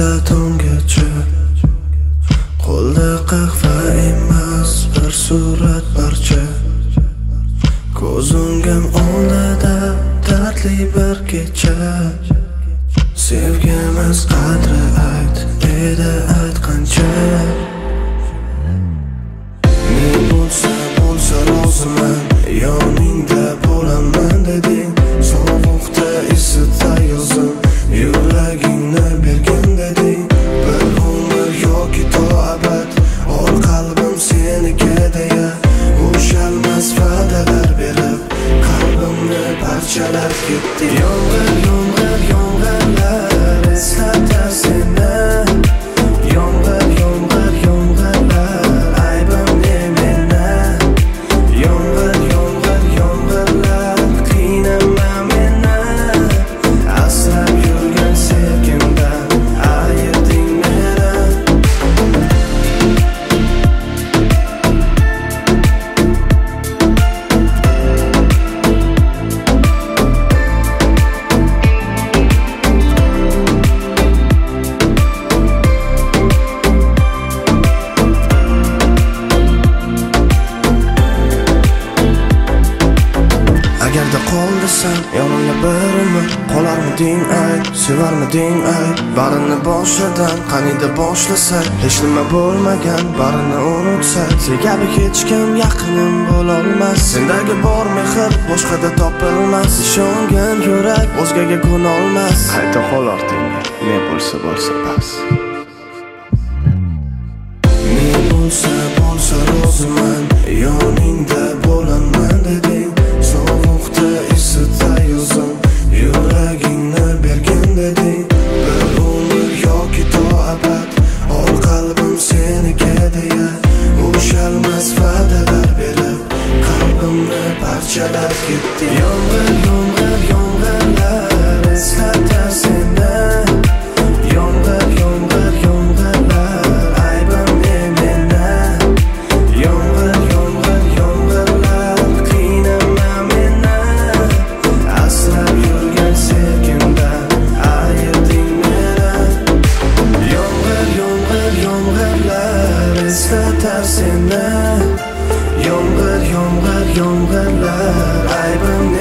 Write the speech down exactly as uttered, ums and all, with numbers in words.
bo'lsa tungacha. Qo'lda qahva emas, bir surat parcha. Ko'z o'ngim oldida dardli bir kecha. Sevgimiz qadri ayt, edi aytqancha. Ne bo'lsa bo'lsa roziman, yoningda bo'laman deding. Sovuqda isita yozim, yuragingni bergin deding. Bir umr yoki to abad, ol qalbim seniki deya. Bo'shalmas va'dalar berib, qalbimni parchalab ketdi. Yomg'ir, yomg'ir, yomg'irlar eslatar seni. Yomg'ir, yomg'ir, yomg'irlar aybim ne meni. Yomg'ir, yomg'ir, yomg'irlar qiynama meni. Asrab yurgan sevgimdan ayirding meni. Agarda qol desam, yonimda bir umr qolarmiding ay, sevarmiding ay? Barini boshidan qaniydi boshlasak, hech nima bo'lmagan barini unutsak. Sen kabi hech kim yaqinim bo'lolmas, sendagi bor mehr boshqada topilmas. Ishongan yurak o'zgaga ko'nolmas. Qayta qol ortingga, ne bo'lsa bo'lsa bas. Ne bo'lsa bo'lsa roziman, yoningda bo'laman deding. Sovuqda isita yozim, yuragingni bergin deding. Bir umr yoki to abad, ol qalbim seniki deya. Bo'shalmas va'dalar berib, qalbimni parchalab ketdi. Yomg'ir, yomg'ir, yomg'irlar eslatar seni. Yomg'ir, yomg'ir, yomg'irlar aybim ne meni. Yomg'ir, yomg'ir, yomg'irlar qiynama meni. Asrab yurgan sevgimdan ayirding meni. Yomg'ir, yomg'ir, yomg'irlar eslatar seni. Yomg'ir, yomg'ir, yomg'irlar aybim